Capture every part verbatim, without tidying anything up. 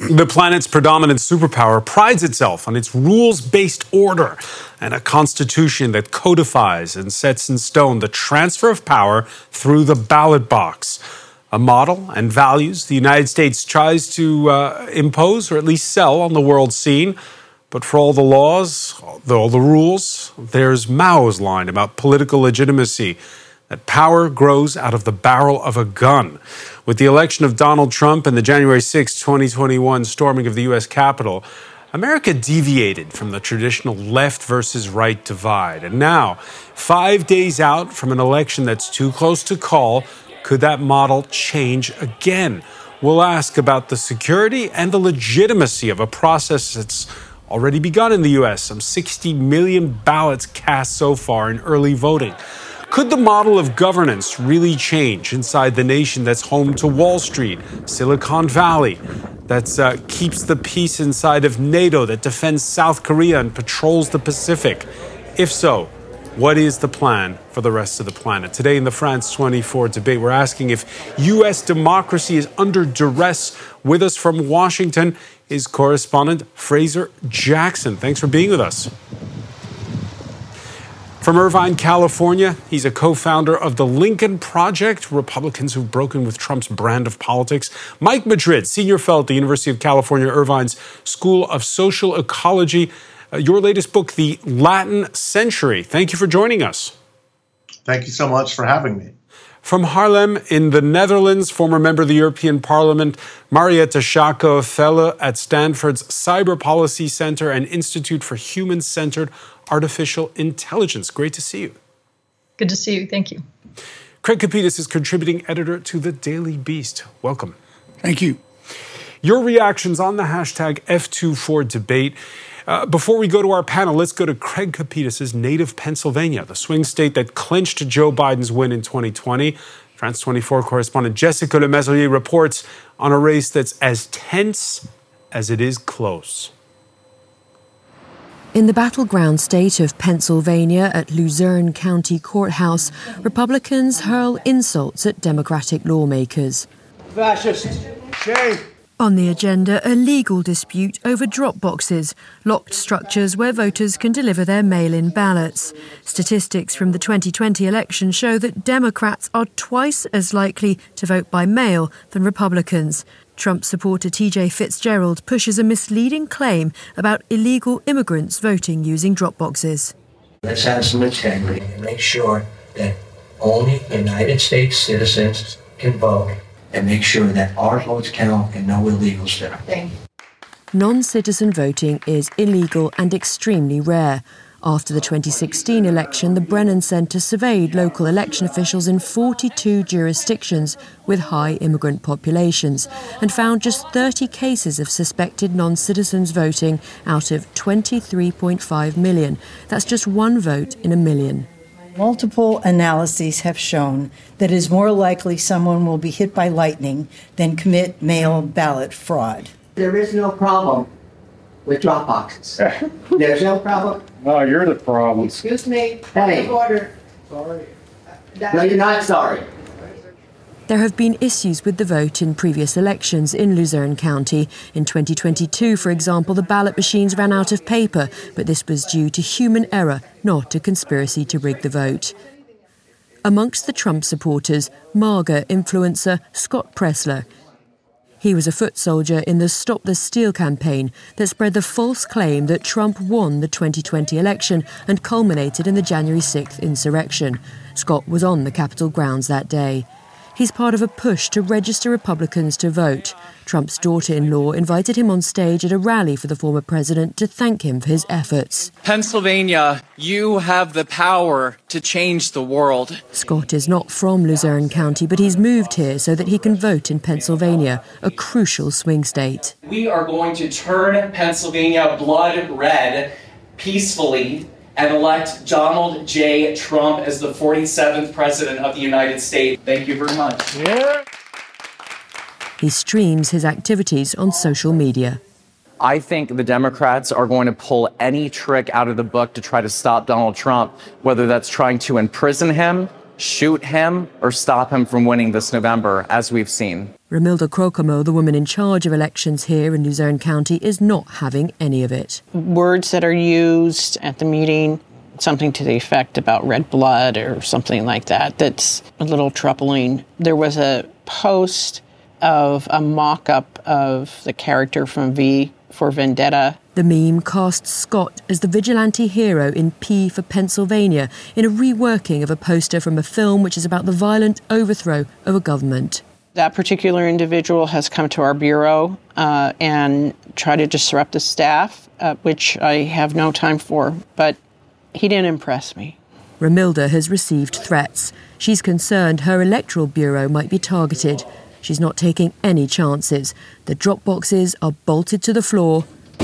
The planet's predominant superpower prides itself on its rules-based order and a constitution that codifies and sets in stone the transfer of power through the ballot box. A model and values the United States tries to uh, impose or at least sell on the world scene. But for all the laws, all the rules, there's Mao's line about political legitimacy, that power grows out of the barrel of a gun. With the election of Donald Trump and the January sixth, twenty twenty-one storming of the U S Capitol, America deviated from the traditional left versus right divide. And now, five days out from an election that's too close to call, could that model change again? We'll ask about the security and the legitimacy of a process that's already begun in the U S. Some sixty million ballots cast so far in early voting. Could the model of governance really change inside the nation that's home to Wall Street, Silicon Valley, that uh, keeps the peace inside of NATO, that defends South Korea and patrols the Pacific? If so, what is the plan for the rest of the planet? Today in the France twenty-four debate, we're asking if U S democracy is under duress. With us from Washington is correspondent Fraser Jackson. Thanks for being with us. From Irvine, California, he's a co-founder of the Lincoln Project, Republicans who've broken with Trump's brand of politics. Mike Madrid, senior fellow at the University of California, Irvine's School of Social Ecology. Uh, your latest book, The Latin Century. Thank you for joining us. Thank you so much for having me. From Haarlem in the Netherlands, former member of the European Parliament, Mariette Schaake, fellow at Stanford's Cyber Policy Center and Institute for Human-Centered Artificial Intelligence. Great to see you. Good to see you. Thank you. Craig Kapidas is contributing editor to The Daily Beast. Welcome. Thank you. Your reactions on the hashtag F twenty-four debate. Uh, before we go to our panel, let's go to Craig Kapidas' native Pennsylvania, the swing state that clinched Joe Biden's win in twenty twenty. France twenty-four correspondent Jessica Lemasurier reports on a race that's as tense as it is close. In the battleground state of Pennsylvania at Luzerne County Courthouse, Republicans hurl insults at Democratic lawmakers. Fascist. Shame. On the agenda, a legal dispute over drop boxes, locked structures where voters can deliver their mail-in ballots. Statistics from the twenty twenty election show that Democrats are twice as likely to vote by mail than Republicans. Trump supporter T J Fitzgerald pushes a misleading claim about illegal immigrants voting using drop boxes. Let's have some integrity and make sure that only United States citizens can vote, and make sure that our votes count and no illegals there. Non-citizen voting is illegal and extremely rare. After the twenty sixteen election, the Brennan Center surveyed local election officials in forty-two jurisdictions with high immigrant populations and found just thirty cases of suspected non-citizens voting out of twenty-three point five million. That's just one vote in a million. Multiple analyses have shown that it is more likely someone will be hit by lightning than commit mail ballot fraud. There is no problem with drop boxes. There's no problem. No, you're the problem. Excuse me. Hey. Order. Sorry. No, you're not sorry. There have been issues with the vote in previous elections in Luzerne County. In twenty twenty-two, for example, the ballot machines ran out of paper, but this was due to human error, not a conspiracy to rig the vote. Amongst the Trump supporters, MAGA influencer Scott Presler. He was a foot soldier in the Stop the Steal campaign that spread the false claim that Trump won the twenty twenty election and culminated in the January sixth insurrection. Scott was on the Capitol grounds that day. He's part of a push to register Republicans to vote. Trump's daughter-in-law invited him on stage at a rally for the former president to thank him for his efforts. Pennsylvania, you have the power to change the world. Scott is not from Luzerne County, but he's moved here so that he can vote in Pennsylvania, a crucial swing state. We are going to turn Pennsylvania blood red peacefully and elect Donald J. Trump as the forty-seventh president of the United States. Thank you very much. Yeah. He streams his activities on social media. I think the Democrats are going to pull any trick out of the book to try to stop Donald Trump, whether that's trying to imprison him, shoot him or stop him from winning this November, as we've seen. Romilda Crocamo, the woman in charge of elections here in Luzerne County, is not having any of it. Words that are used at the meeting, something to the effect about red blood or something like that, that's a little troubling. There was a post of a mock-up of the character from V for Vendetta. The meme casts Scott as the vigilante hero in P for Pennsylvania in a reworking of a poster from a film which is about the violent overthrow of a government. That particular individual has come to our bureau uh, and tried to disrupt the staff, uh, which I have no time for, but he didn't impress me. Romilda has received threats. She's concerned her electoral bureau might be targeted. She's not taking any chances. The drop boxes are bolted to the floor.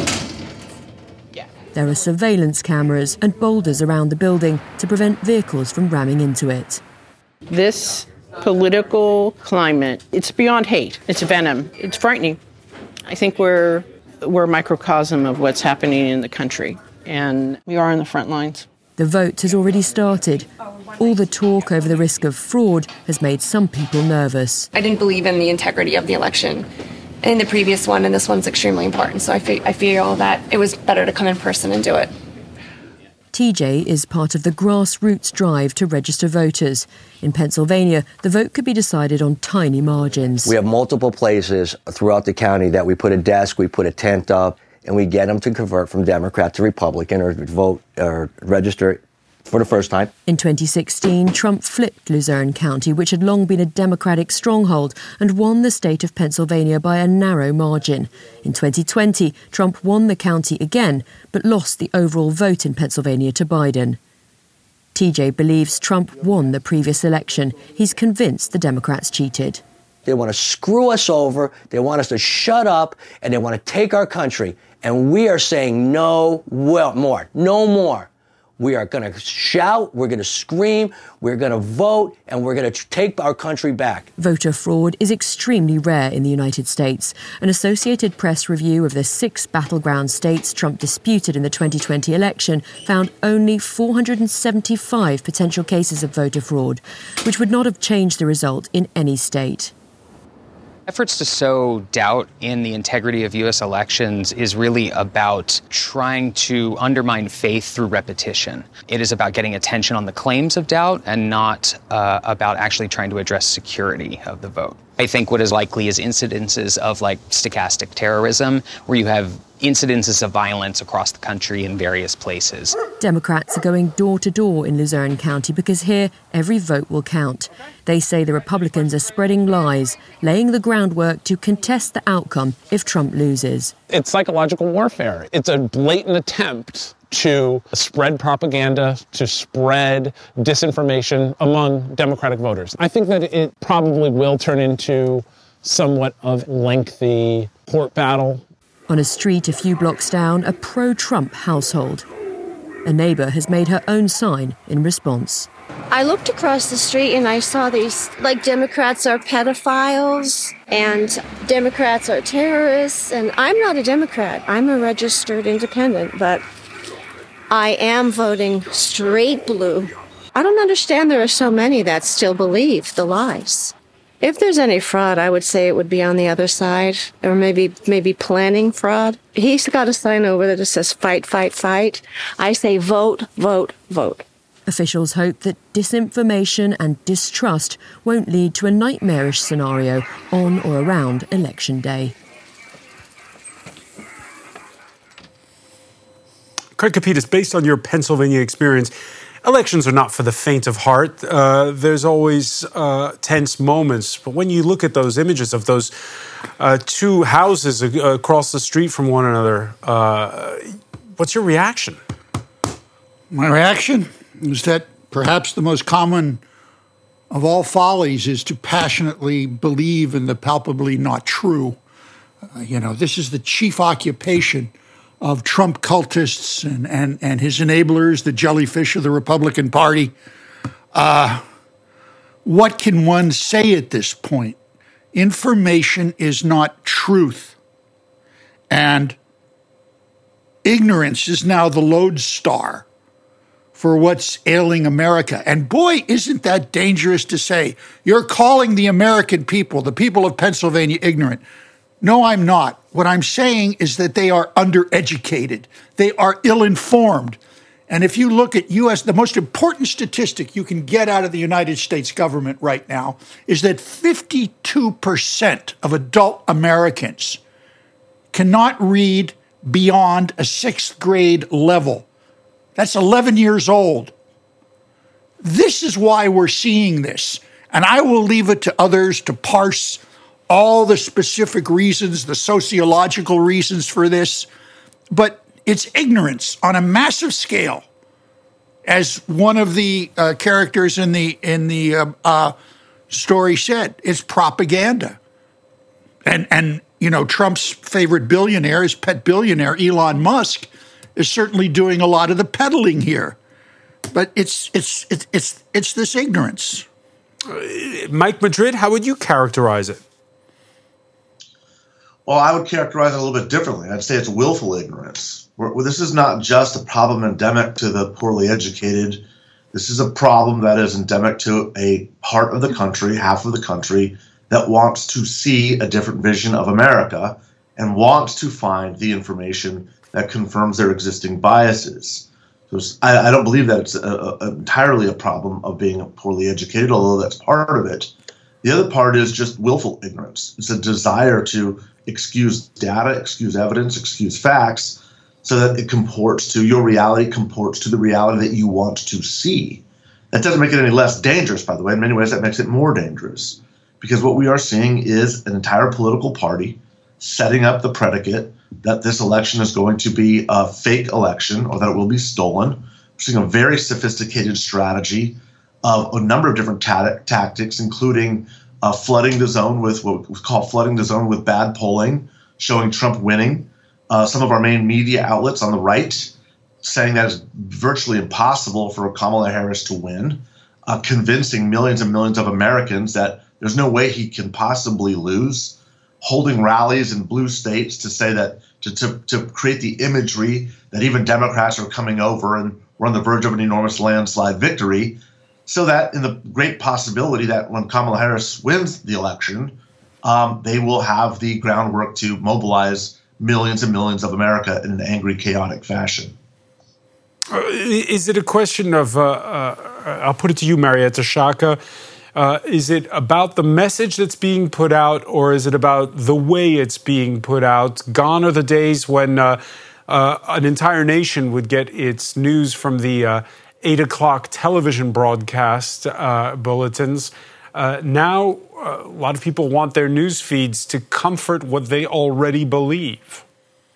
Yeah. There are surveillance cameras and boulders around the building to prevent vehicles from ramming into it. This political climate, it's beyond hate. It's venom. It's frightening. I think we're we're a microcosm of what's happening in the country, and we are on the front lines. The vote has already started. All the talk over the risk of fraud has made some people nervous. I didn't believe in the integrity of the election in the previous one, and this one's extremely important, so I, fe- I feel that it was better to come in person and do it. T J is part of the grassroots drive to register voters. In Pennsylvania, the vote could be decided on tiny margins. We have multiple places throughout the county that we put a desk, we put a tent up, and we get them to convert from Democrat to Republican or vote or register for the first time. In twenty sixteen, Trump flipped Luzerne County, which had long been a Democratic stronghold, and won the state of Pennsylvania by a narrow margin. In twenty twenty, Trump won the county again, but lost the overall vote in Pennsylvania to Biden. T J believes Trump won the previous election. He's convinced the Democrats cheated. They want to screw us over, they want us to shut up, and they want to take our country. And we are saying no well, more, no more. We are going to shout, we're going to scream, we're going to vote, and we're going to take our country back. Voter fraud is extremely rare in the United States. An Associated Press review of the six battleground states Trump disputed in the twenty twenty election found only four hundred seventy-five potential cases of voter fraud, which would not have changed the result in any state. Efforts to sow doubt in the integrity of U S elections is really about trying to undermine faith through repetition. It is about getting attention on the claims of doubt and not uh, about actually trying to address security of the vote. I think what is likely is incidences of like stochastic terrorism, where you have incidences of violence across the country in various places. Democrats are going door to door in Luzerne County because here every vote will count. They say the Republicans are spreading lies, laying the groundwork to contest the outcome if Trump loses. It's psychological warfare. It's a blatant attempt to spread propaganda, to spread disinformation among Democratic voters. I think that it probably will turn into somewhat of lengthy court battle. On a street a few blocks down, a pro-Trump household. A neighbour has made her own sign in response. I looked across the street and I saw these, like, Democrats are pedophiles and Democrats are terrorists. And I'm not a Democrat. I'm a registered independent, but I am voting straight blue. I don't understand there are so many that still believe the lies. If there's any fraud, I would say it would be on the other side, or maybe maybe planning fraud. He's got a sign over there that says fight, fight, fight. I say vote, vote, vote. Officials hope that disinformation and distrust won't lead to a nightmarish scenario on or around Election Day. Craig Kapitas, based on your Pennsylvania experience, elections are not for the faint of heart. Uh, there's always uh, tense moments. But when you look at those images of those uh, two houses across the street from one another, uh, what's your reaction? My reaction is that perhaps the most common of all follies is to passionately believe in the palpably not true. Uh, you know, this is the chief occupation of Trump cultists and, and, and his enablers, the jellyfish of the Republican Party. Uh, what can one say at this point? Information is not truth. And ignorance is now the lodestar for what's ailing America. And boy, isn't that dangerous to say. You're calling the American people, the people of Pennsylvania, ignorant. No, I'm not. What I'm saying is that they are undereducated. They are ill-informed. And if you look at U S, the most important statistic you can get out of the United States government right now is that fifty-two percent of adult Americans cannot read beyond a sixth grade level. That's eleven years old. This is why we're seeing this. And I will leave it to others to parse all the specific reasons, the sociological reasons for this. But it's ignorance on a massive scale. As one of the uh, characters in the in the uh, uh, story said, it's propaganda. And, and you know, Trump's favorite billionaire, his pet billionaire, Elon Musk, is certainly doing a lot of the peddling here. But it's it's it's it's, it's this ignorance. Uh, Mike Madrid, how would you characterize it? Well, I would characterize it a little bit differently. I'd say it's willful ignorance. We're, this is not just a problem endemic to the poorly educated. This is a problem that is endemic to a part of the country, half of the country, that wants to see a different vision of America and wants to find the information that confirms their existing biases. So I, I don't believe that it's a, a, entirely a problem of being poorly educated, although that's part of it. The other part is just willful ignorance. It's a desire to excuse data, excuse evidence, excuse facts, so that it comports to your reality, comports to the reality that you want to see. That doesn't make it any less dangerous, by the way. In many ways, that makes it more dangerous. Because what we are seeing is an entire political party setting up the predicate that this election is going to be a fake election or that it will be stolen. We're seeing a very sophisticated strategy of a number of different ta- tactics, including uh, flooding the zone with what we call flooding the zone with bad polling, showing Trump winning. Uh, some of our main media outlets on the right saying that it's virtually impossible for Kamala Harris to win, uh, convincing millions and millions of Americans that there's no way he can possibly lose, holding rallies in blue states to say that to, to, to create the imagery that even Democrats are coming over and we're on the verge of an enormous landslide victory, so that in the great possibility that when Kamala Harris wins the election, um, they will have the groundwork to mobilize millions and millions of America in an angry, chaotic fashion. Uh, is it a question of, uh, uh, I'll put it to you, Marietta Sciacca, uh, is it about the message that's being put out, or is it about the way it's being put out? Gone are the days when uh, uh, an entire nation would get its news from the uh, eight o'clock television broadcast uh, bulletins. Uh, now, uh, a lot of people want their news feeds to comfort what they already believe.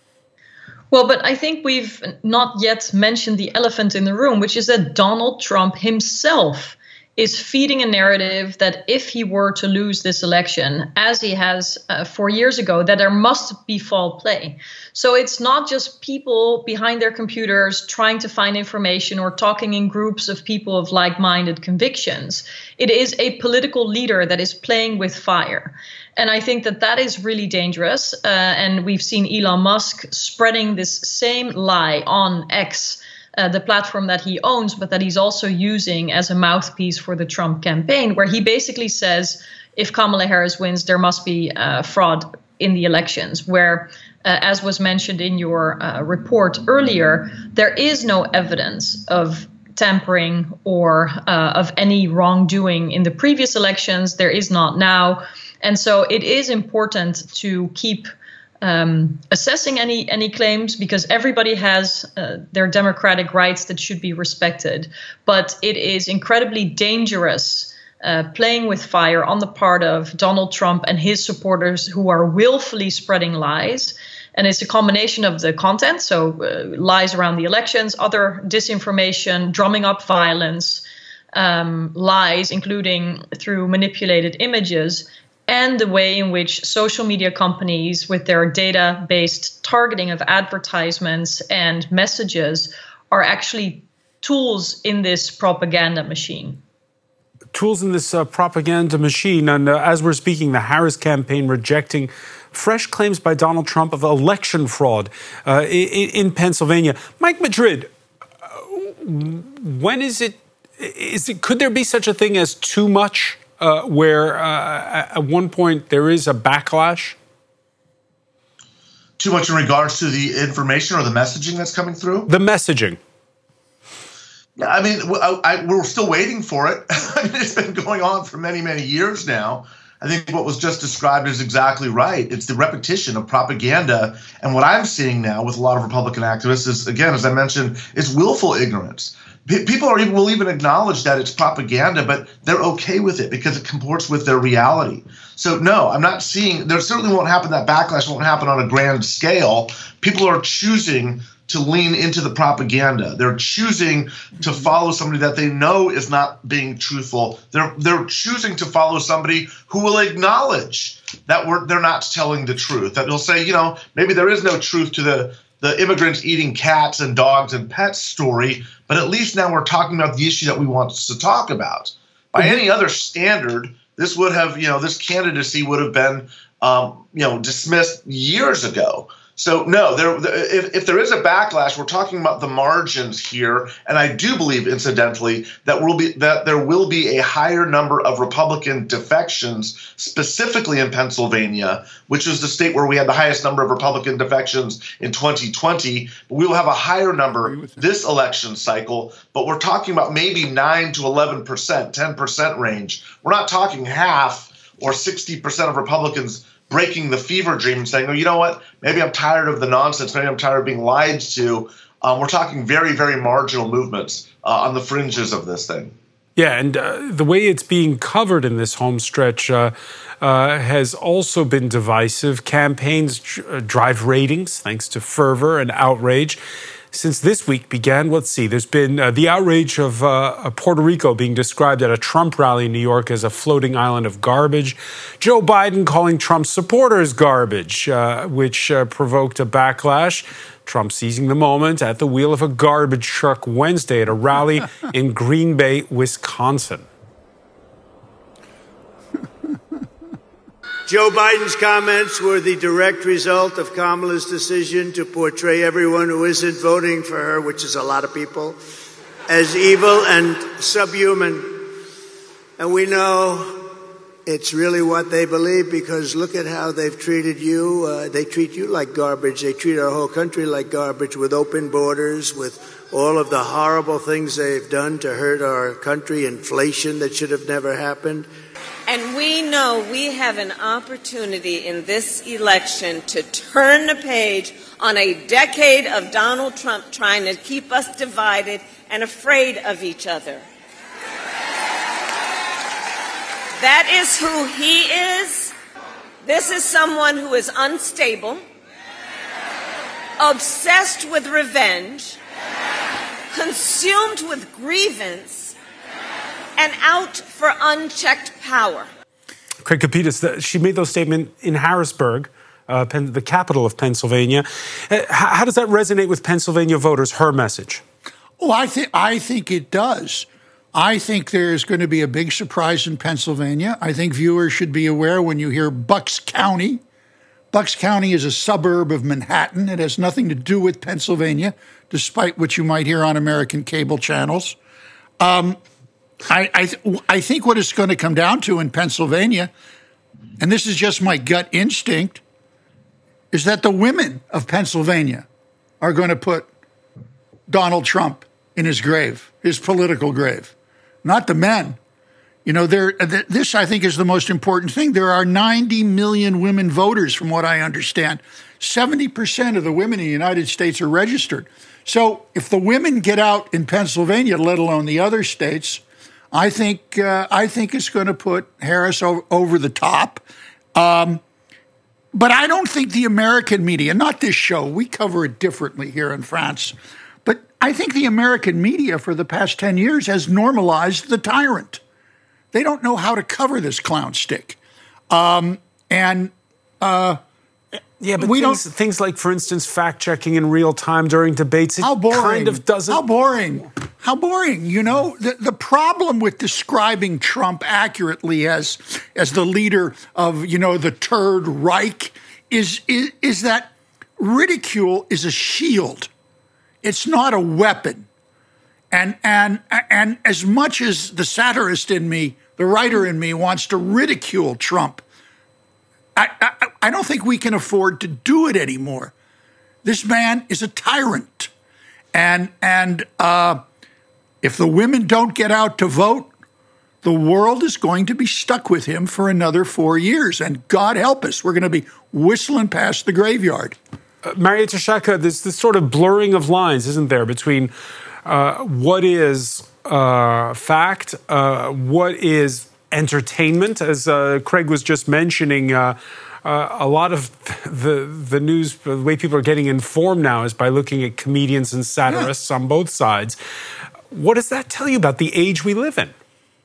Well, but I think we've not yet mentioned the elephant in the room, which is that Donald Trump himself is feeding a narrative that if he were to lose this election, as he has uh, four years ago, that there must be foul play. So it's not just people behind their computers trying to find information or talking in groups of people of like-minded convictions. It is a political leader that is playing with fire. And I think that that is really dangerous. Uh, and we've seen Elon Musk spreading this same lie on X, Uh, the platform that he owns, but that he's also using as a mouthpiece for the Trump campaign, where he basically says, if Kamala Harris wins, there must be uh, fraud in the elections, where, uh, as was mentioned in your uh, report earlier, there is no evidence of tampering or uh, of any wrongdoing in the previous elections. There is not now. And so it is important to keep Um, assessing any any claims, because everybody has uh, their democratic rights that should be respected. But it is incredibly dangerous uh, playing with fire on the part of Donald Trump and his supporters who are willfully spreading lies. And it's a combination of the content, so uh, lies around the elections, other disinformation, drumming up violence, um, lies, including through manipulated images, and the way in which social media companies, with their data-based targeting of advertisements and messages, are actually tools in this propaganda machine. Tools in this uh, propaganda machine. And uh, as we're speaking, the Harris campaign rejecting fresh claims by Donald Trump of election fraud uh, in, in Pennsylvania. Mike Madrid, when is it, is it, could there be such a thing as too much, uh, where uh, at one point there is a backlash? Too much in regards to the information or the messaging that's coming through? The messaging. Yeah, I mean, I, I, we're still waiting for it. I mean, it's been going on for many, many years now. I think what was just described is exactly right. It's the repetition of propaganda. And what I'm seeing now with a lot of Republican activists is, again, as I mentioned, is willful ignorance. P- people are even, will even acknowledge that it's propaganda, but they're okay with it because it comports with their reality. So, no, I'm not seeing – there certainly won't happen – that backlash won't happen on a grand scale. People are choosing – to lean into the propaganda. They're choosing to follow somebody that they know is not being truthful. They're they're choosing to follow somebody who will acknowledge that we're they're not telling the truth. That they'll say, you know, maybe there is no truth to the the immigrants eating cats and dogs and pets story, but at least now we're talking about the issue that we want to talk about. By mm-hmm. any other standard, this would have, you know, this candidacy would have been, um, you know, dismissed years ago. So, no, there, if, if there is a backlash, we're talking about the margins here. And I do believe, incidentally, that, will be, that there will be a higher number of Republican defections, specifically in Pennsylvania, which is the state where we had the highest number of Republican defections in twenty twenty. We will have a higher number this election cycle, but we're talking about maybe nine to eleven percent, ten percent range. We're not talking half or sixty percent of Republicans breaking the fever dream and saying, oh, you know what, maybe I'm tired of the nonsense, maybe I'm tired of being lied to. Um, we're talking very, very marginal movements uh, on the fringes of this thing. Yeah, and uh, the way it's being covered in this home stretch uh, uh, has also been divisive. Campaigns dr- drive ratings thanks to fervor and outrage. Since this week began, let's see, there's been uh, the outrage of uh, Puerto Rico being described at a Trump rally in New York as a floating island of garbage. Joe Biden calling Trump supporters garbage, uh, which uh, provoked a backlash. Trump seizing the moment at the wheel of a garbage truck Wednesday at a rally in Green Bay, Wisconsin. Joe Biden's comments were the direct result of Kamala's decision to portray everyone who isn't voting for her, which is a lot of people, as evil and subhuman. And we know it's really what they believe, because look at how they've treated you. Uh, they treat you like garbage. They treat our whole country like garbage, with open borders, with all of the horrible things they've done to hurt our country, inflation that should have never happened. And we know we have an opportunity in this election to turn the page on a decade of Donald Trump trying to keep us divided and afraid of each other. That is who he is. This is someone who is unstable, obsessed with revenge, consumed with grievance, and out for unchecked power. Craig Kapitas, she made those statements in Harrisburg, uh, Pen- the capital of Pennsylvania. Uh, how, how does that resonate with Pennsylvania voters, her message? Oh, I think I think it does. I think there's going to be a big surprise in Pennsylvania. I think viewers should be aware when you hear Bucks County. Bucks County is a suburb of Manhattan. It has nothing to do with Pennsylvania, despite what you might hear on American cable channels. Um, I I, th- I think what it's going to come down to in Pennsylvania, and this is just my gut instinct, is that the women of Pennsylvania are going to put Donald Trump in his grave, his political grave, not the men. You know, there. Th- this, I think, is the most important thing. There are ninety million women voters, from what I understand. seventy percent of the women in the United States are registered. So if the women get out in Pennsylvania, let alone the other states, I think uh, I think it's going to put Harris over, over the top. Um, but I don't think the American media, not this show, we cover it differently here in France, but I think the American media for the past ten years has normalized the tyrant. They don't know how to cover this clown stick. Um, and uh, yeah, but we things, don't, things like, for instance, fact-checking in real time during debates, it how boring, kind of doesn't... How boring. How boring. You know, the, the problem with describing Trump accurately as as the leader of, you know, the Third Reich is, is, is that ridicule is a shield. It's not a weapon. And, and, and as much as the satirist in me, the writer in me wants to ridicule Trump, I, I, I don't think we can afford to do it anymore. This man is a tyrant. And, and uh, if the women don't get out to vote, the world is going to be stuck with him for another four years. And God help us, we're going to be whistling past the graveyard. Uh, Marietta Schaake, there's this sort of blurring of lines, isn't there, between uh, what is uh, fact, uh, what is entertainment, as uh, Craig was just mentioning. Uh, uh, a lot of the the news, the way people are getting informed now is by looking at comedians and satirists yeah. on both sides. What does that tell you about the age we live in?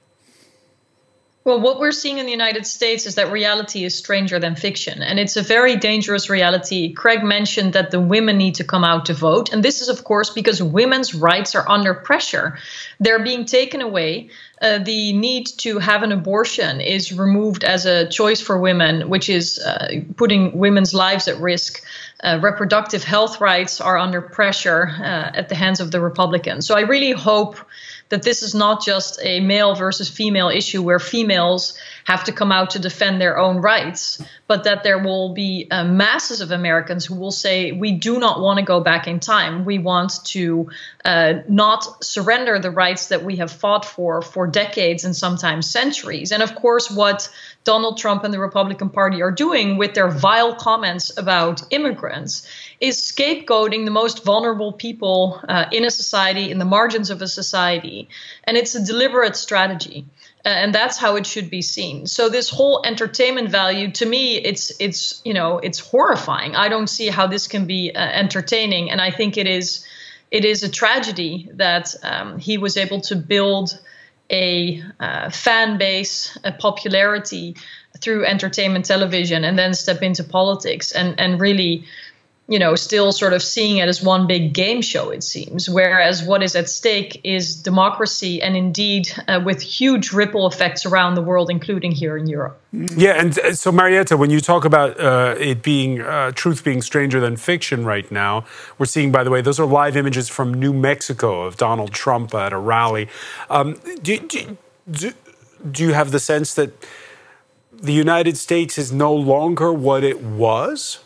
Well, what we're seeing in the United States is that reality is stranger than fiction. And it's a very dangerous reality. Craig mentioned that the women need to come out to vote. And this is, of course, because women's rights are under pressure. They're being taken away. Uh, the need to have an abortion is removed as a choice for women, which is uh, putting women's lives at risk. Uh, reproductive health rights are under pressure uh, at the hands of the Republicans. So I really hope that this is not just a male versus female issue where females have to come out to defend their own rights, but that there will be uh, masses of Americans who will say, we do not want to go back in time. We want to uh, not surrender the rights that we have fought for for decades and sometimes centuries. And of course, what Donald Trump and the Republican Party are doing with their vile comments about immigrants is scapegoating the most vulnerable people uh, in a society, in the margins of a society. And it's a deliberate strategy. Uh, and that's how it should be seen. So this whole entertainment value, to me, it's, it's you know, it's horrifying. I don't see how this can be uh, entertaining. And I think it is, it is a tragedy that um, he was able to build a uh, fan base, a popularity through entertainment television, and then step into politics and, and really, you know, still sort of seeing it as one big game show, it seems, whereas what is at stake is democracy, and indeed uh, with huge ripple effects around the world, including here in Europe. Yeah, and so Marietta, when you talk about uh, it being, uh, truth being stranger than fiction right now, we're seeing, by the way, those are live images from New Mexico of Donald Trump at a rally. Um, do, do, do, do you have the sense that the United States is no longer what it was?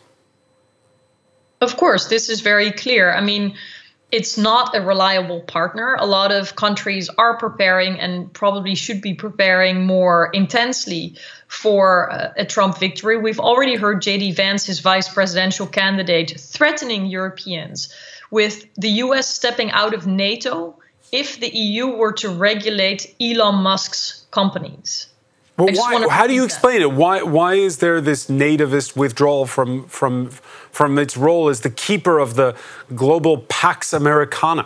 Of course, this is very clear. I mean, it's not a reliable partner. A lot of countries are preparing and probably should be preparing more intensely for uh, a Trump victory. We've already heard J D Vance, his vice presidential candidate, threatening Europeans with the U S stepping out of NATO if the E U were to regulate Elon Musk's companies. Well, why, how do you explain it? Why why is there this nativist withdrawal from from from its role as the keeper of the global Pax Americana?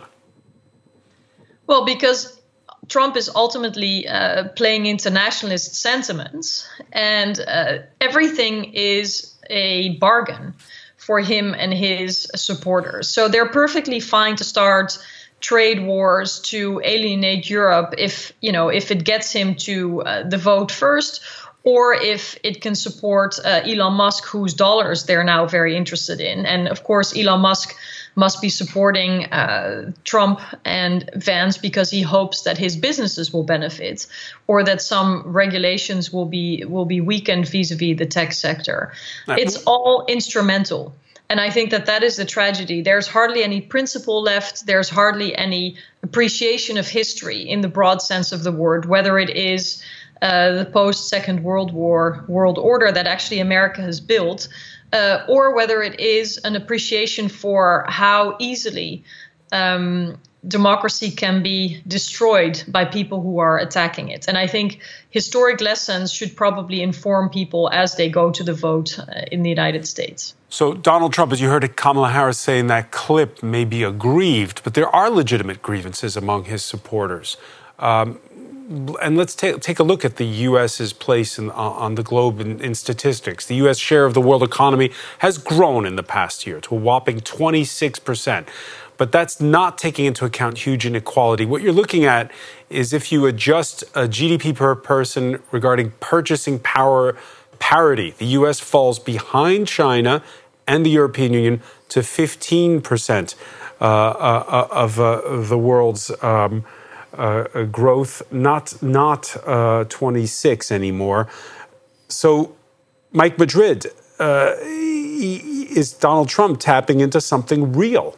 Well, because Trump is ultimately uh, playing into nationalist sentiments, and uh, everything is a bargain for him and his supporters. So they're perfectly fine to start trade wars to alienate Europe if, you know, if it gets him to uh, the vote first, or if it can support uh, Elon Musk, whose dollars they're now very interested in. And of course, Elon Musk must be supporting uh, Trump and Vance because he hopes that his businesses will benefit, or that some regulations will be will be weakened vis-a-vis the tech sector. It's all instrumental. And I think that that is the tragedy. There's hardly any principle left. There's hardly any appreciation of history in the broad sense of the word, whether it is uh, the post-Second World War world order that actually America has built, uh, or whether it is an appreciation for how easily um, democracy can be destroyed by people who are attacking it. And I think historic lessons should probably inform people as they go to the vote uh, in the United States. So Donald Trump, as you heard Kamala Harris say in that clip, may be aggrieved, but there are legitimate grievances among his supporters. Um, and let's ta- take a look at the U S's place in, uh, on the globe in, in statistics. The U S share of the world economy has grown in the past year to a whopping twenty-six percent. But that's not taking into account huge inequality. What you're looking at is if you adjust a G D P per person regarding purchasing power parity, the U S falls behind China and the European Union to fifteen percent. uh, of uh, the world's um, uh, growth, not not uh, twenty-six anymore. So, Mike Madrid, uh, is Donald Trump tapping into something real?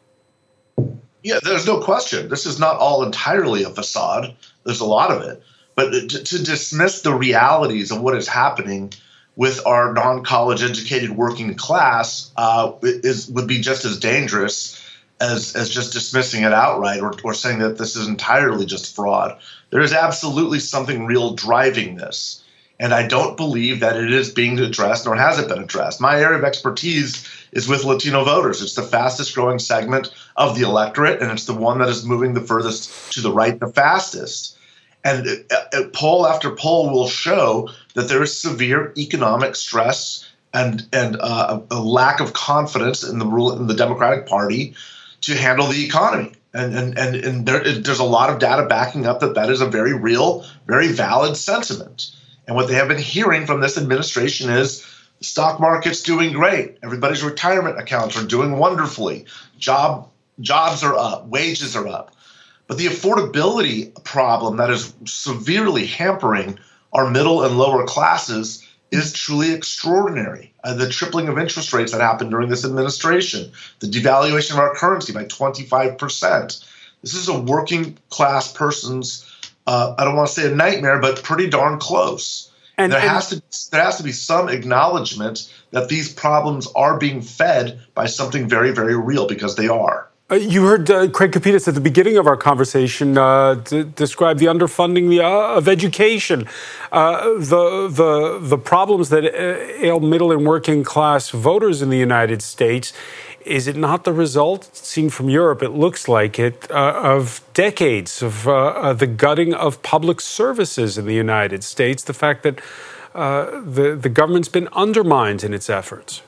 Yeah, there's no question. This is not all entirely a facade. There's a lot of it. But to, to dismiss the realities of what is happening with our non-college educated working class uh, is would be just as dangerous as as just dismissing it outright or, or saying that this is entirely just fraud. There is absolutely something real driving this. And I don't believe that it is being addressed, nor has it been addressed. My area of expertise is with Latino voters. It's the fastest growing segment of the electorate, and it's the one that is moving the furthest to the right the fastest. And uh, uh, poll after poll will show that there is severe economic stress and and uh, a, a lack of confidence in the rule in the Democratic Party to handle the economy. And and and, and there, there's a lot of data backing up that that is a very real, very valid sentiment. And what they have been hearing from this administration is the stock market's doing great. Everybody's retirement accounts are doing wonderfully. Job jobs are up. Wages are up. But the affordability problem that is severely hampering our middle and lower classes is truly extraordinary. Uh, the tripling of interest rates that happened during this administration, the devaluation of our currency by twenty-five percent. This is a working class person's, uh, I don't want to say a nightmare, but pretty darn close. And there and- has to there has to be some acknowledgement that these problems are being fed by something very, very real, because they are. Uh, you heard uh, Craig Kapitas at the beginning of our conversation uh, d- describe the underfunding uh, of education, uh, the the the problems that uh, ail middle and working class voters in the United States. Is it not the result, seen from Europe, it looks like it, uh, of decades of uh, uh, the gutting of public services in the United States, the fact that uh, the, the government's been undermined in its efforts?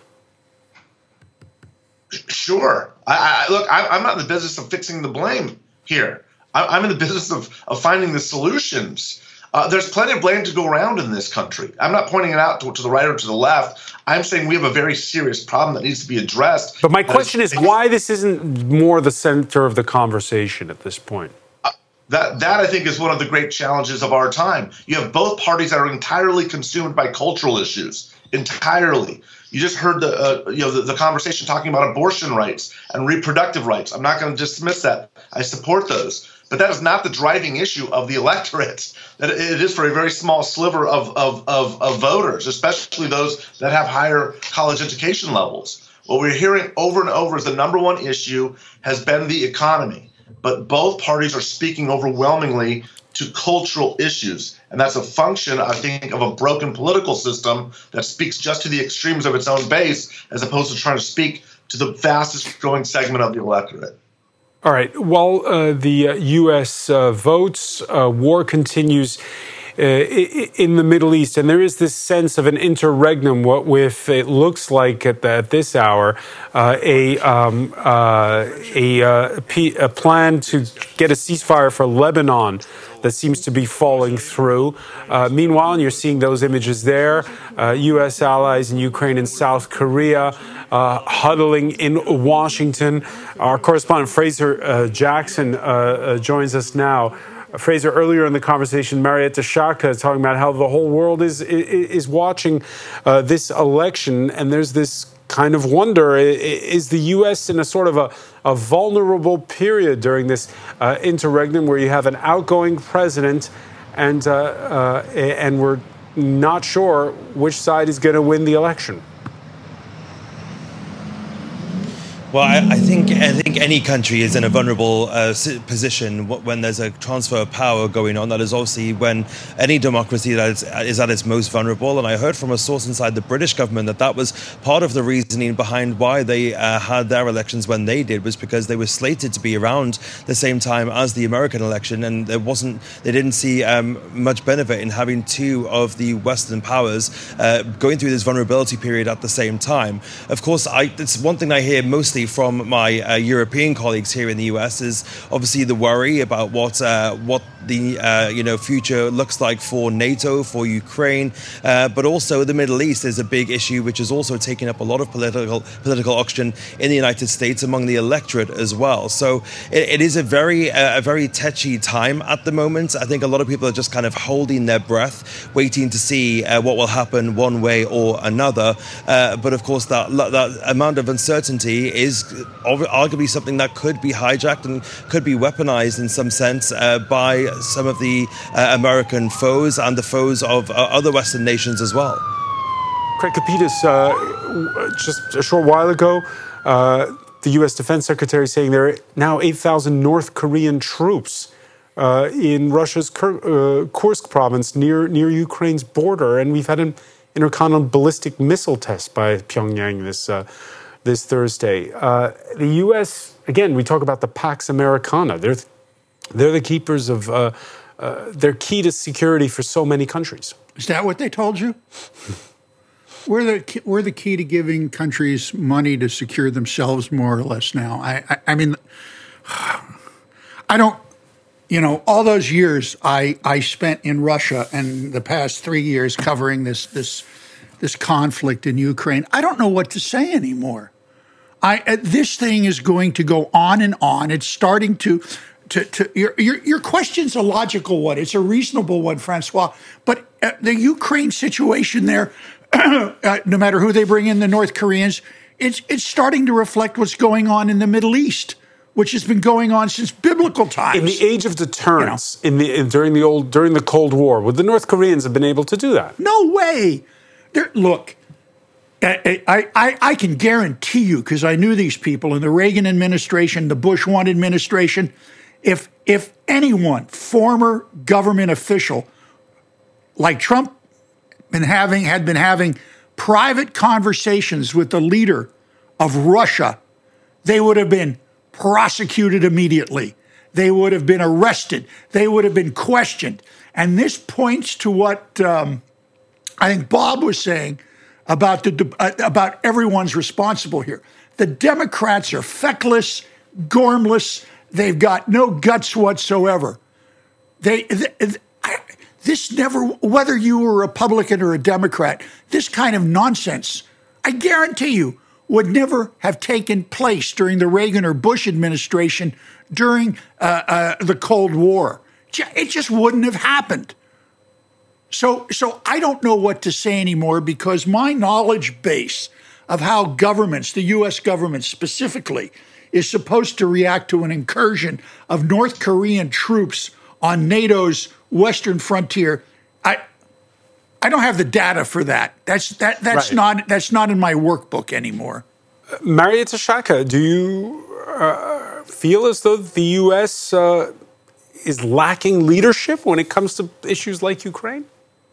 Sure. I, I, look, I, I'm not in the business of fixing the blame here. I, I'm in the business of, of finding the solutions. Uh, there's plenty of blame to go around in this country. I'm not pointing it out to, to the right or to the left. I'm saying we have a very serious problem that needs to be addressed. But my question is, is why this isn't more the center of the conversation at this point? Uh, that, that, I think, is one of the great challenges of our time. You have both parties that are entirely consumed by cultural issues, entirely. You just heard the uh, you know the, the conversation talking about abortion rights and reproductive rights. I'm not going to dismiss that. I support those. But that is not the driving issue of the electorate. That it is for a very small sliver of, of, of, of voters, especially those that have higher college education levels. What we're hearing over and over is the number one issue has been the economy. But both parties are speaking overwhelmingly to cultural issues. And that's a function, I think, of a broken political system that speaks just to the extremes of its own base, as opposed to trying to speak to the fastest growing segment of the electorate. All right. While uh, the uh, U S uh, votes, uh, war continues uh, in the Middle East, and there is this sense of an interregnum. What with it looks like at, the, at this hour, uh, a um, uh, a, uh, P- a plan to get a ceasefire for Lebanon that seems to be falling through. Uh, meanwhile, and you're seeing those images there, uh, U S allies in Ukraine and South Korea uh, huddling in Washington. Our correspondent Fraser uh, Jackson uh, uh, joins us now. Uh, Fraser, earlier in the conversation, Marietta Shaka is talking about how the whole world is is, is watching uh, this election, and there's this kind of wonder, is the U S in a sort of a, a vulnerable period during this uh, interregnum where you have an outgoing president and, uh, uh, and we're not sure which side is going to win the election? Well, I, I think I think any country is in a vulnerable uh, position when there's a transfer of power going on. That is obviously when any democracy that is, is at its most vulnerable. And I heard from a source inside the British government that that was part of the reasoning behind why they uh, had their elections when they did, was because they were slated to be around the same time as the American election, and there wasn't they didn't see um, much benefit in having two of the Western powers uh, going through this vulnerability period at the same time. Of course, I, it's one thing I hear mostly from my uh, European European colleagues here in the U S is obviously the worry about what uh, what the uh, you know future looks like for NATO, for Ukraine, uh, but also the Middle East is a big issue, which is also taking up a lot of political political oxygen in the United States among the electorate as well. So it, it is a very uh, a very touchy time at the moment. I think a lot of people are just kind of holding their breath, waiting to see uh, what will happen one way or another. Uh, but of course, that that amount of uncertainty is arguably something that could be hijacked and could be weaponized in some sense uh, by some of the uh, American foes and the foes of uh, other Western nations as well. Craig Kapitas, uh, just a short while ago, uh, the U S Defense Secretary saying there are now eight thousand North Korean troops uh, in Russia's Kur- uh, Kursk province near near Ukraine's border, and we've had an intercontinental ballistic missile test by Pyongyang this uh, this Thursday. Uh, the U S, again, we talk about the Pax Americana. They're they're the keepers of. Uh, uh, they're key to security for so many countries. Is that what they told you? We're the we're the key to giving countries money to secure themselves, more or less. Now, I I, I mean, I don't. You know, all those years I, I spent in Russia and the past three years covering this this this conflict in Ukraine, I don't know what to say anymore. I uh, this thing is going to go on and on. It's starting to to, to your, your your question's a logical one. It's a reasonable one, Francois. But uh, the Ukraine situation there, uh, no matter who they bring in, the North Koreans, it's it's starting to reflect what's going on in the Middle East, which has been going on since biblical times. In the age of deterrence, you know, in the in, during the old during the Cold War, would the North Koreans have been able to do that? No way. They're, look, I, I, I, I can guarantee you, because I knew these people in the Reagan administration, the Bush one administration, if if anyone, former government official like Trump, been having had been having private conversations with the leader of Russia, they would have been prosecuted immediately. They would have been arrested. They would have been questioned. And this points to what um, I think Bob was saying about the uh, about everyone's responsible here. The Democrats are feckless, gormless. They've got no guts whatsoever. They, they I, this never, whether you were a Republican or a Democrat, this kind of nonsense, I guarantee you, would never have taken place during the Reagan or Bush administration during uh, uh, the Cold War. It just wouldn't have happened. So, so I don't know what to say anymore, because my knowledge base of how governments, the U S government specifically, is supposed to react to an incursion of North Korean troops on NATO's western frontier, I I don't have the data for that. That's that. That's right. not. That's not in my workbook anymore. Uh, Marietta Shaka, do you uh, feel as though the U S uh, is lacking leadership when it comes to issues like Ukraine?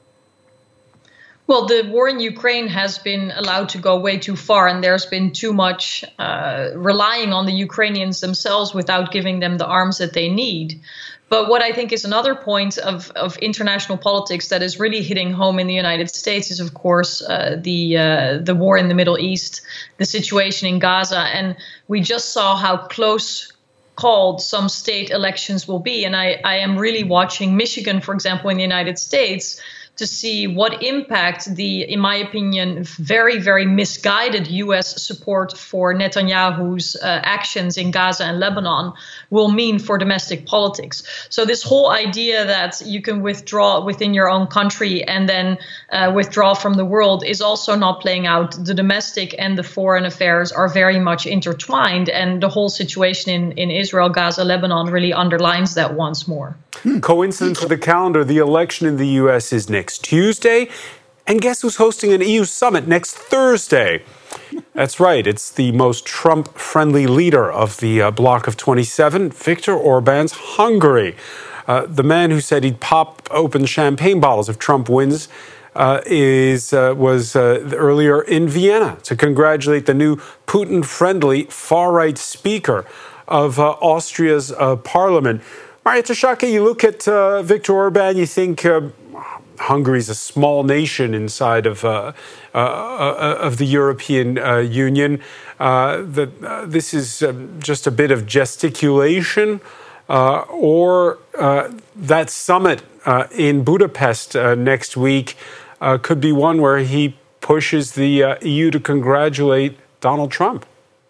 Well, the war in Ukraine has been allowed to go way too far, and there's been too much uh, relying on the Ukrainians themselves without giving them the arms that they need. But what I think is another point of, of international politics that is really hitting home in the United States is, of course, uh, the uh, the war in the Middle East, the situation in Gaza. And we just saw how close called some state elections will be. And I, I am really watching Michigan, for example, in the United States, to see what impact the, in my opinion, very, very misguided U S support for Netanyahu's uh, actions in Gaza and Lebanon will mean for domestic politics. So this whole idea that you can withdraw within your own country and then uh, withdraw from the world is also not playing out. The domestic and the foreign affairs are very much intertwined, and the whole situation in, in Israel, Gaza, Lebanon really underlines that once more. Hmm. Coincidence with the calendar, the election in the U S is next Tuesday. And guess who's hosting an E U summit next Thursday? That's right. It's the most Trump-friendly leader of the uh, bloc of twenty-seven, Viktor Orban's Hungary. Uh, the man who said he'd pop open champagne bottles if Trump wins uh, is uh, was uh, earlier in Vienna to congratulate the new Putin-friendly far-right speaker of uh, Austria's uh, parliament. Marietta Shaka, you look at uh, Viktor Orban, you think uh, Hungary is a small nation inside of uh, uh, uh, of the European uh, Union. Uh, that uh, this is um, just a bit of gesticulation, uh, or uh, that summit uh, in Budapest uh, next week uh, could be one where he pushes the uh, E U to congratulate Donald Trump.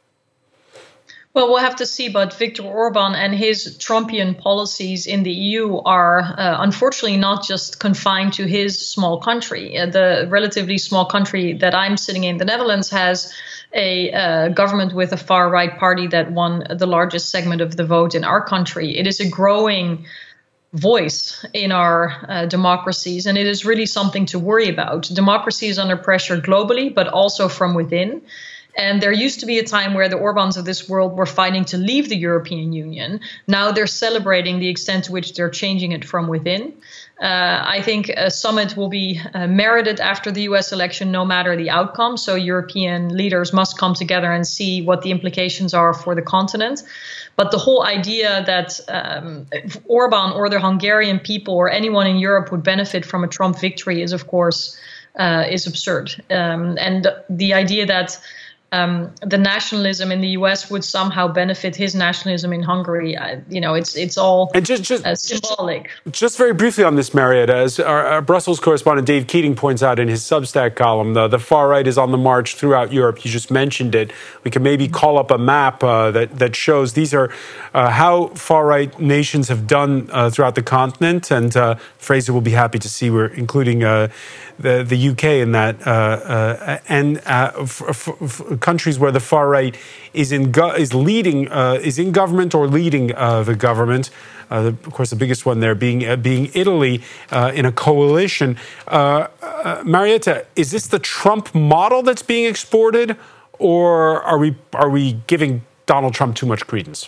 Well, we'll have to see, but Viktor Orban and his Trumpian policies in the E U are uh, unfortunately not just confined to his small country. Uh, the relatively small country that I'm sitting in, the Netherlands, has a uh, government with a far-right party that won the largest segment of the vote in our country. It is a growing voice in our uh, democracies, and it is really something to worry about. Democracy is under pressure globally, but also from within. And there used to be a time where the Orbans of this world were fighting to leave the European Union. Now they're celebrating the extent to which they're changing it from within. Uh, I think a summit will be uh, merited after the U S election, no matter the outcome. So European leaders must come together and see what the implications are for the continent. But the whole idea that um, Orban or the Hungarian people or anyone in Europe would benefit from a Trump victory is, of course, uh, is absurd. Um, and the idea that Um, the nationalism in the U S would somehow benefit his nationalism in Hungary. I, you know, it's it's all and just, just, uh, symbolic. Just very briefly on this, Marietta, as our, our Brussels correspondent Dave Keating points out in his Substack column, the, the far right is on the march throughout Europe. You just mentioned it. We can maybe call up a map uh, that, that shows these are uh, how far-right nations have done uh, throughout the continent. And uh, Fraser will be happy to see we're including uh, the, the U K in that. Uh, uh, and uh, f- f- f- countries where the far right is in go- is leading uh, is in government or leading uh, the government. Uh, the, of course, the biggest one there being uh, being Italy uh, in a coalition. Uh, uh, Marietta, is this the Trump model that's being exported, or are we are we giving Donald Trump too much credence?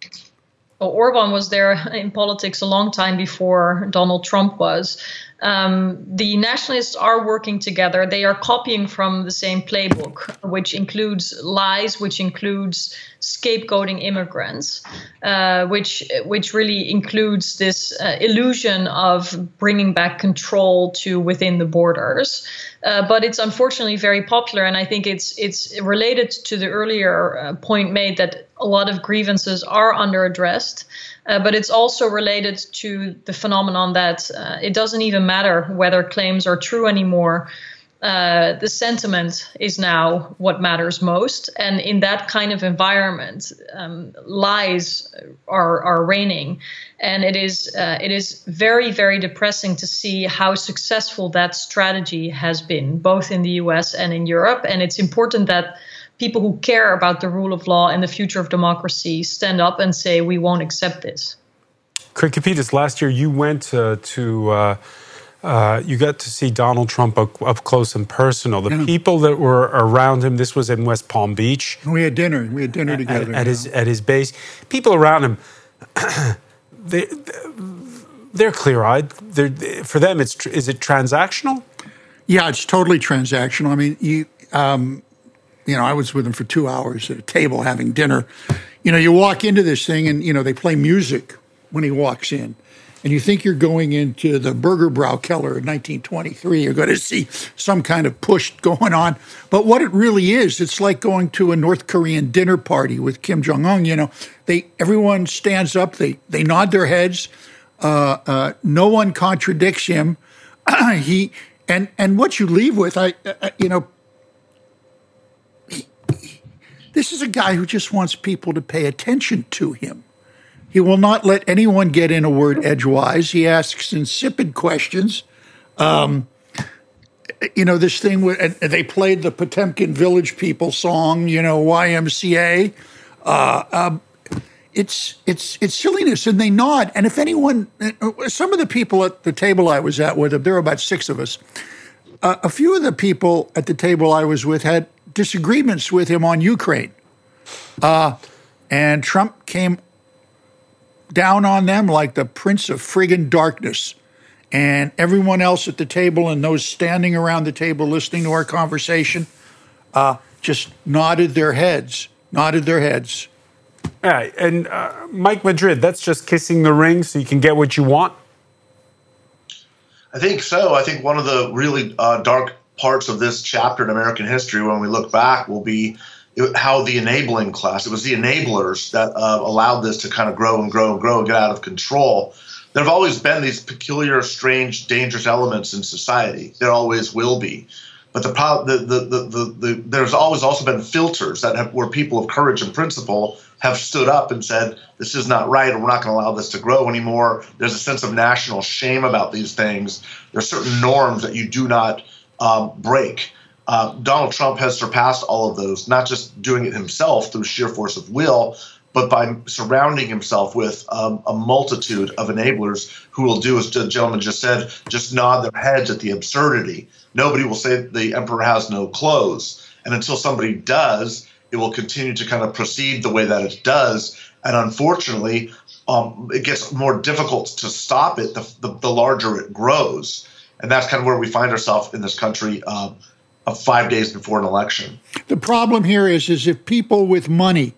Well, Orban was there in politics a long time before Donald Trump was. Um, the nationalists are working together. They are copying from the same playbook, which includes lies, which includes scapegoating immigrants, uh, which which really includes this uh, illusion of bringing back control to within the borders. Uh, but it's unfortunately very popular, and I think it's it's related to the earlier uh, point made that a lot of grievances are under-addressed. Uh, but it's also related to the phenomenon that uh, it doesn't even matter whether claims are true anymore. Uh, the sentiment is now what matters most. And in that kind of environment, um, lies are, are reigning. And it is uh, it is very, very depressing to see how successful that strategy has been, both in the U S and in Europe. And it's important that people who care about the rule of law and the future of democracy stand up and say, we won't accept this. Craig Kapitas, last year you went uh, to, uh, uh, you got to see Donald Trump up, up close and personal. The yeah. people that were around him, this was in West Palm Beach. We had dinner. We had dinner at, together. At, at his at his base. People around him, they, they're clear-eyed. They're, for them, it's is it transactional? Yeah, it's totally transactional. I mean, you... Um, You know, I was with him for two hours at a table having dinner. You know, you walk into this thing and, you know, they play music when he walks in. And you think you're going into the Burgerbrau Keller in nineteen twenty-three. You're going to see some kind of push going on. But what it really is, it's like going to a North Korean dinner party with Kim Jong-un. You know, they everyone stands up. They, they nod their heads. Uh, uh, no one contradicts him. he and, and what you leave with, I, uh, you know, this is a guy who just wants people to pay attention to him. He will not let anyone get in a word edgewise. He asks insipid questions. Um, you know, this thing where they played the Potemkin Village People song, you know, Y M C A. Uh, um, it's it's it's silliness, and they nod. And if anyone, some of the people at the table I was at with him, there were about six of us. Uh, a few of the people at the table I was with had disagreements with him on Ukraine. Uh, and Trump came down on them like the Prince of friggin' darkness. And everyone else at the table and those standing around the table listening to our conversation uh, just nodded their heads, nodded their heads. Yeah, and uh, Mike Madrid, that's just kissing the ring so you can get what you want? I think so. I think one of the really uh, dark parts of this chapter in American history, when we look back, will be how the enabling class, it was the enablers that uh, allowed this to kind of grow and grow and grow and get out of control. There have always been these peculiar, strange, dangerous elements in society. There always will be. But the, the, the, the, the, the there's always also been filters that have, where people of courage and principle have stood up and said, this is not right, and we're not going to allow this to grow anymore. There's a sense of national shame about these things. There are certain norms that you do not um, break. Uh, Donald Trump has surpassed all of those, not just doing it himself through sheer force of will, but by surrounding himself with um, a multitude of enablers who will do, as the gentleman just said, just nod their heads at the absurdity. Nobody will say the emperor has no clothes. And until somebody does, it will continue to kind of proceed the way that it does. And unfortunately, um, it gets more difficult to stop it the, the, the larger it grows. And that's kind of where we find ourselves in this country um, of five days before an election. The problem here is, is if people with money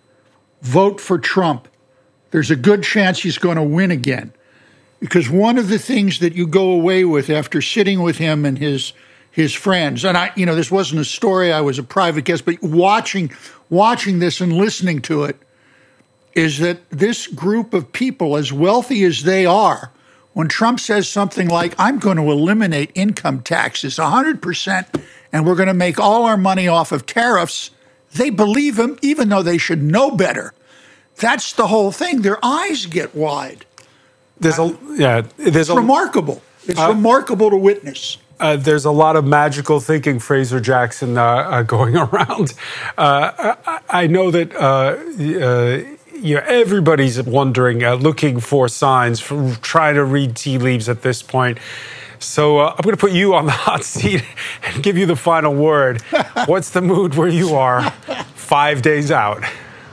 vote for Trump, there's a good chance he's going to win again. Because one of the things that you go away with after sitting with him and his his friends, and I, you know, this wasn't a story, I was a private guest, but watching watching this and listening to it, is that this group of people, as wealthy as they are, when Trump says something like, I'm going to eliminate income taxes one hundred percent, and we're going to make all our money off of tariffs, they believe him, even though they should know better. That's the whole thing. Their eyes get wide. There's a yeah. There's it's a, remarkable. It's uh, remarkable to witness. Uh, there's a lot of magical thinking, Fraser Jackson, uh, uh, going around. Uh, I, I know that uh, uh, you know, everybody's wondering, uh, looking for signs, for trying to read tea leaves at this point. So uh, I'm going to put you on the hot seat and give you the final word. What's the mood where you are five days out?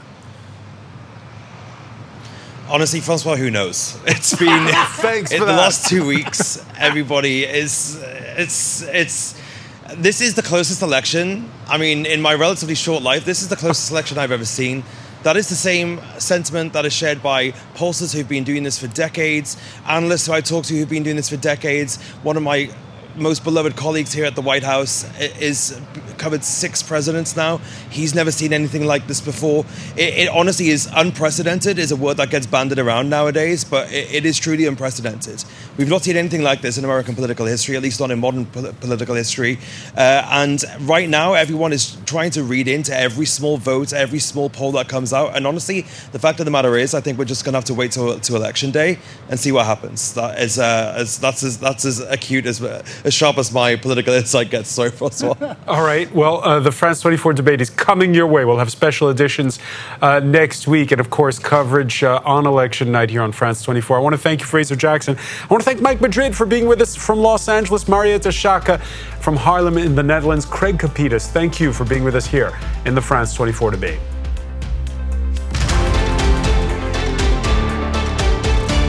Honestly, Francois, who knows? It's been Thanks in for the that. last two weeks. Everybody is it's it's. This is the closest election. I mean, in my relatively short life, this is the closest election I've ever seen. That is the same sentiment that is shared by pollsters who've been doing this for decades, analysts who I talk to who've been doing this for decades. One of my most beloved colleagues here at the White House is covered six presidents now. He's never seen anything like this before. It, it honestly is unprecedented, is a word that gets bandied around nowadays, but it, it is truly unprecedented. We've not seen anything like this in American political history, at least not in modern pol- political history. Uh, and right now, everyone is trying to read into every small vote, every small poll that comes out. And honestly, the fact of the matter is, I think we're just going to have to wait till, till election day and see what happens. That is, uh, as, that's, as, that's as acute as... as sharp as my political insight gets. Sorry, Francois. All right. Well, uh, the France twenty-four debate is coming your way. We'll have special editions uh, next week and, of course, coverage uh, on election night here on France twenty-four. I want to thank you, Fraser Jackson. I want to thank Mike Madrid for being with us from Los Angeles, Marietta Shaka from Haarlem in the Netherlands, Craig Capitas. Thank you for being with us here in the France twenty-four debate.